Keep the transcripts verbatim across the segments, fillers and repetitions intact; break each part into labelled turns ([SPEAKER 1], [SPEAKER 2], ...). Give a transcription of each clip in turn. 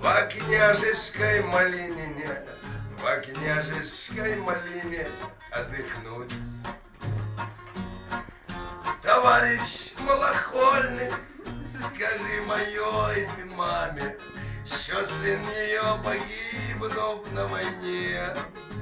[SPEAKER 1] Во княжеской малинине, во княжеской малине отдохнуть. Товарищ малохольный, скажи моей ты маме, що сын ее погибнув на войне.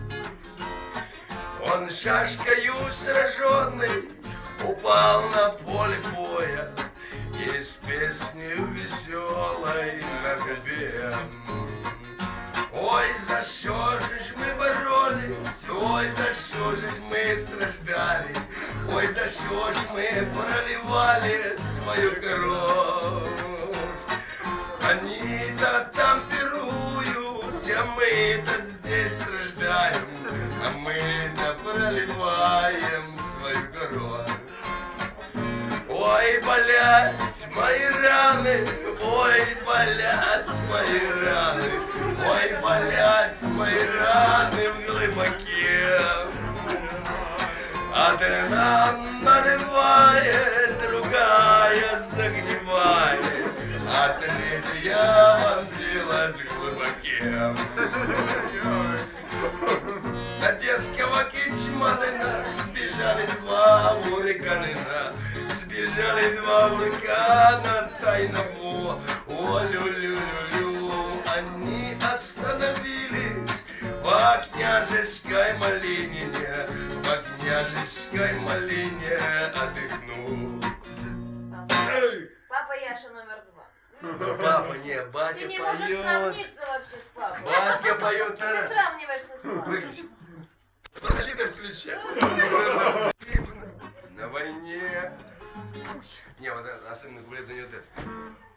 [SPEAKER 1] Он шашкою сраженный упал на поле боя и с песней веселой напевем. Ой, за что же ж мы боролись, ой, за что же ж мы страждали, ой, за что ж мы проливали свою кровь. Они-то там пируют, а мы-то здесь страждаем, а мы-то проливаем свою кровь. Ой, болят мои раны, ой, болят мои раны, ой, болят мои раны в глубоке. Одна наливает, другая загнивает, а третья вонзилась в глубоке. С одесского Кичманина сбежали два урканина, сбежали два уркана тайного. О-лю-лю-лю-лю, они остановились во княжеской малинине, во княжеской малине отдохнуть.
[SPEAKER 2] Папа Яша номер два.
[SPEAKER 1] Папа, не, батя
[SPEAKER 2] Ты не
[SPEAKER 1] поет.
[SPEAKER 2] можешь сравниться вообще с папой.
[SPEAKER 1] Батька поет
[SPEAKER 2] Ты
[SPEAKER 1] Тарас.
[SPEAKER 2] сравниваешься с папой.
[SPEAKER 1] Выключи. Подожди, дай включай. На войне. Не, вот особенно курят на нее.